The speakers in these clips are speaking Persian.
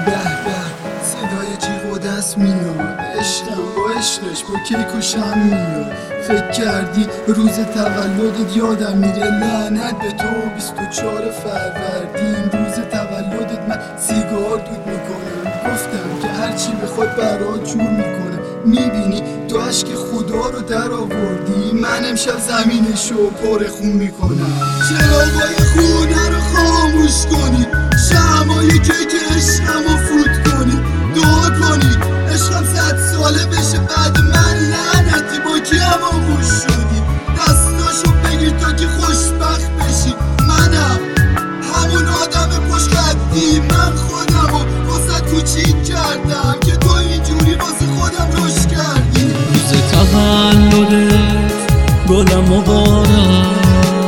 صدای جیغ و دست میاد، عشقم با عشقش با کیک و شم میاد. فکر کردی روز تولدت یادم میره؟ لعنت به تو. 24 فروردین روز تولدت من سیگار دود میکنم. گفتم که هرچی بخواد برات جور میکنم. میبینی تو عشق خدا رو در آوردی، من امشب زمینشو پر خون میکنم. چراغای خونه رو خاموش کنی، شمعای که عشقمو فوت کنی. دعا کنی عشقم 100 ساله بشه بعد من. لعنتی با کی هماموش شدی؟ دستاشو بگیر تا که خوشبخت بشی. منم همون آدم پشت‌خطی، من خودمو واسه کوچیک کردم که تو اینجوری واسه خودم روش کردی. روز تولدت گلم مبارک،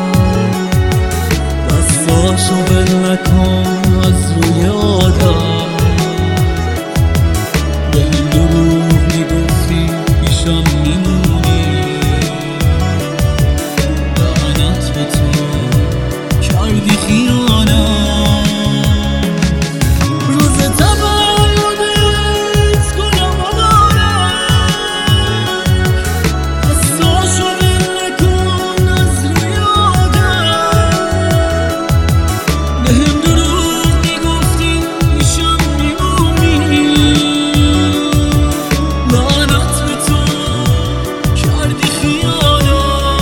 دستاشو بل نکن از روی آدم. به این دروغ میگفتی پیشم میمونی، لعنت به تو کردی خیانت. روز تولدت گلم مبارک، دستاشو بل نکن از روی آدم. به هم دروغ میگفتی پیشم میمونی، لعنت به تو کردی خیانت.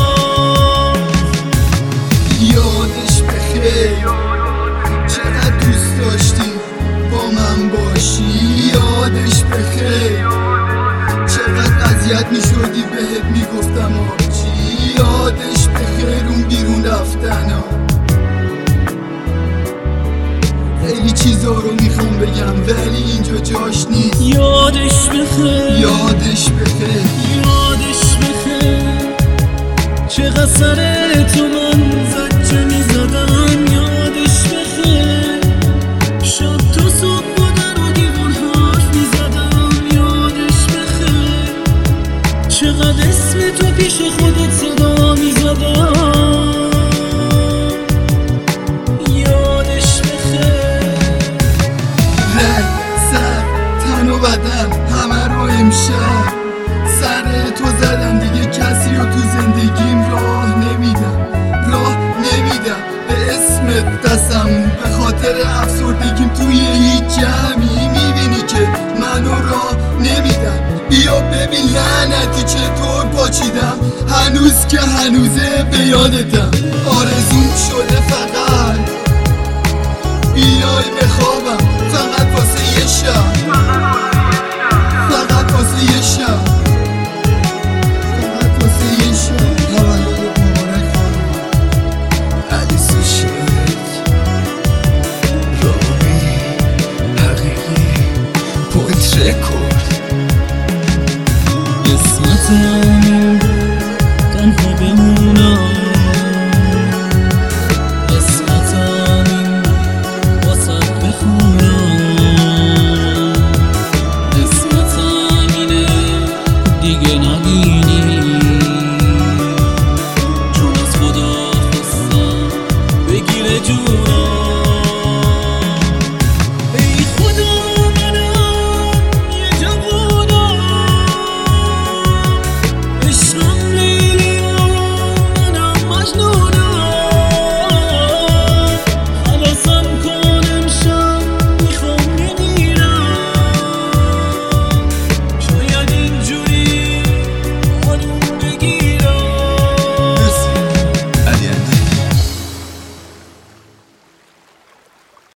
یادش بخیر چقدر دوست داشتی با من باشی. یادش بخیر چقدر اذیت میشدی بهت میگفتم آبجی. یادش بخیر اون بیرون رفتنا. خیلی چیزا رو میخوام بگم ولی اینجا جاش نیست. یادش بخیر، یادش بخیر، یادش بخیر چقدر سر تو من زجه میزدم. یادش بخیر شب تا صبح با در و دیوار حرف میزدم. یادش بخیر چقدر اسم تو پیش خودت صدا میزدم. یادش بخیر رگ، سر، تن و بدن همه رو امشب سر تو زدم. دیگه کسی رو تو زندگیم راه نمیدم به اسمت قسم. به خاطر افسردگیم توی هیچ جمعی میبینی که منو راه نمیدم. بیا ببین لعنتی چطور پاچیدم، هنوز که هنوزه به یادتم. آرزوم شده فقط